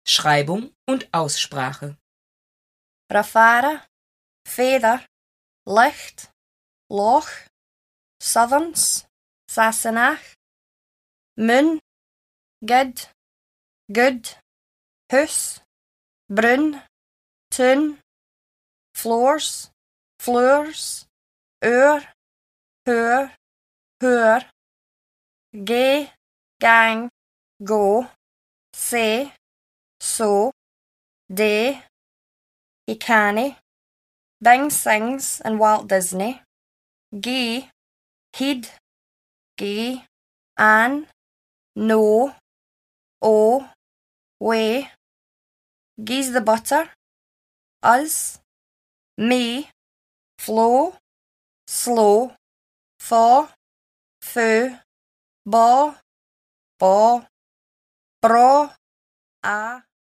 Schreibung und Aussprache. Rafara, Feather, Licht, Loch, Southerns, Sassenach, Moon, Good, Good, Hus, Brun, Tun, Floors, Floors, Ur, Hur, Hur, Gay, Gang, Go, Say, So, Day, Hikani, Bing Sings and Walt Disney, Gee, Heed, Gee, An, No, O, Way, Gee's the Butter, Us, Me, Flow, Slow, Fa, Foo, Ba, Ba, Bra, A,